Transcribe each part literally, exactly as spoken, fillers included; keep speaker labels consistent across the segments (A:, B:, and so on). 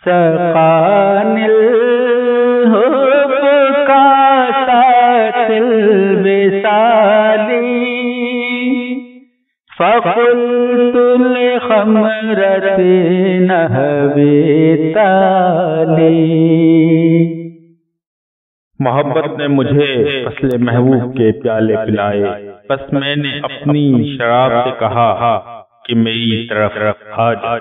A: سقان الحب کاسات الوصالی فقلت لخمرة نهبی تالی۔
B: محبت نے مجھے فصل محبوب کے پیالے پلائے، بس میں نے اپنی شراب سے کہا کہ میری طرف آ جا۔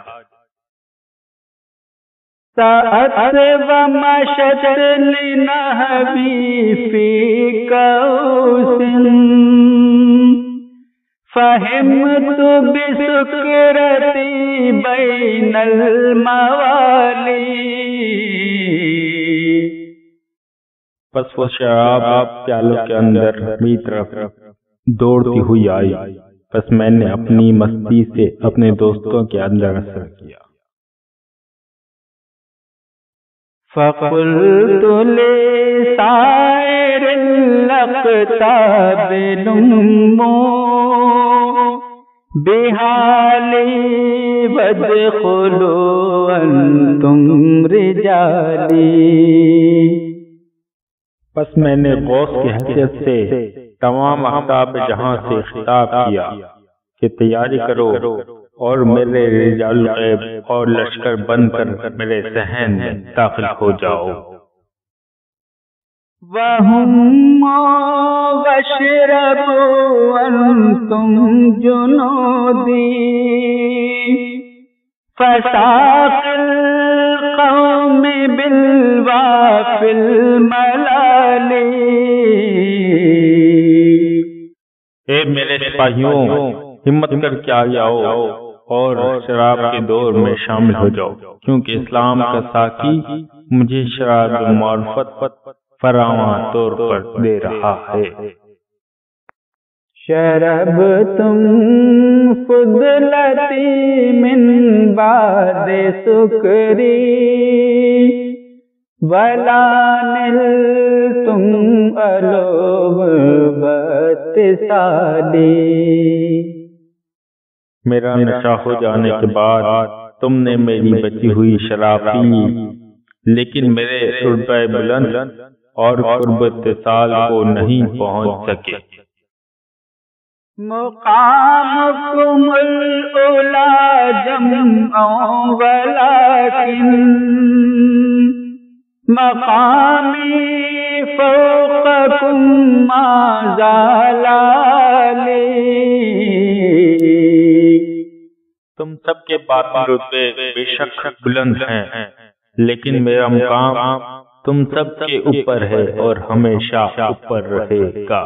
A: ساعت ومشت لنهبی فی کوس فہمت بسکرتی بین الموالی۔
B: پس وہ شراب پیالوں کے اندر میری طرف دوڑتی ہوئی آئی، پس میں نے اپنی مستی سے اپنے دوستوں کے اندر اثر کیا۔
A: فقلت لسائر الاقطاب لموا بحالی وادخلوا انتم رجالی۔
B: پس میں نے غوث کی حیثیت سے تمام احباب جہاں سے خطاب کیا کہ تیاری کرو اور میرے رجال الغیب اور لشکر بن کر میرے صحن میں داخل ہو جاؤ۔
A: وَهُمَّ وَاشْرَبُوا أَنْتُمْ جُنُودِي فَسَاقِ الْقَوْمِ بِالْوَافِ الْمَلَالِ۔
B: اے میرے سپاہیوں، ہمت کر کے آگے آؤ اور شراب کے دور میں شامل ہو جاؤ، کیونکہ اسلام کا ساقی مجھے شراب معرفت فراواں طور پر دے رہا ہے۔
A: شربتم فضلتی من بعد سکری ولا نلتم علوم باتصالی۔
B: میرا نشہ ہو جانے کے بعد تم نے میری بچی ہوئی شراب پی، لیکن میرے رتبہ بلند اور قرب اتصال کو نہیں پہنچ سکے۔
A: مقامکم الاولی جمع ولکن مقامی فوقکم ما زال علی۔
B: تم سب کے باطن رتبے بے شک بلند ہیں، لیکن میرا مقام تم سب کے اوپر ہے اور ہمیشہ اوپر رہے گا۔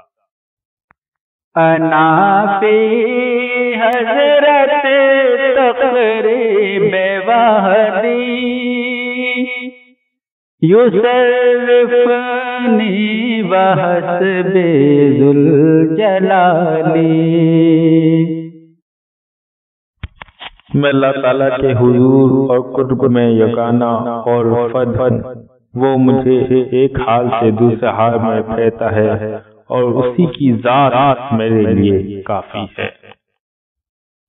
A: انا فی حضرت تقریب وحدی یصرفنی وحسب ذوالجلالی۔
B: میں اللہ تعالیٰ کے حضور اور قرب میں یگانہ اور فد وہ مجھے ایک حال سے دوسرے حال میں پھیرتا ہے، اور اسی کی ذات میرے لیے کافی ہے۔